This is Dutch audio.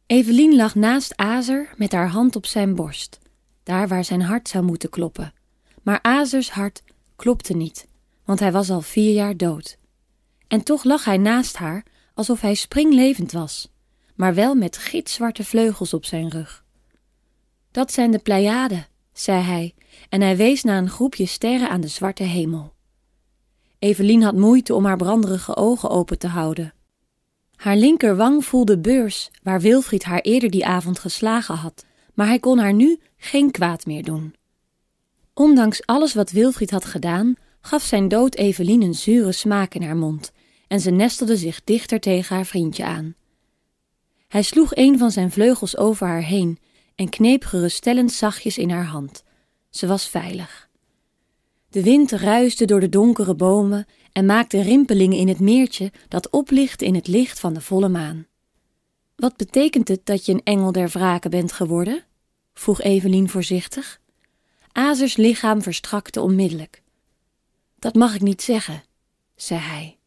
Evelien lag naast Azer met haar hand op zijn borst, daar waar zijn hart zou moeten kloppen. Maar Azers hart klopte niet, want hij was al 4 jaar dood. En toch lag hij naast haar alsof hij springlevend was, maar wel met gitzwarte vleugels op zijn rug. Dat zijn de Pleiaden, zei hij, en hij wees naar een groepje sterren aan de zwarte hemel. Evelien had moeite om haar branderige ogen open te houden. Haar linkerwang voelde beurs, waar Wilfried haar eerder die avond geslagen had, maar hij kon haar nu geen kwaad meer doen. Ondanks alles wat Wilfried had gedaan, gaf zijn dood Evelien een zure smaak in haar mond en ze nestelde zich dichter tegen haar vriendje aan. Hij sloeg een van zijn vleugels over haar heen en kneep geruststellend zachtjes in haar hand. Ze was veilig. De wind ruisde door de donkere bomen en maakte rimpelingen in het meertje dat oplichtte in het licht van de volle maan. Wat betekent het dat je een engel der wrake bent geworden? Vroeg Evelien voorzichtig. Azers lichaam verstrakte onmiddellijk. Dat mag ik niet zeggen, zei hij.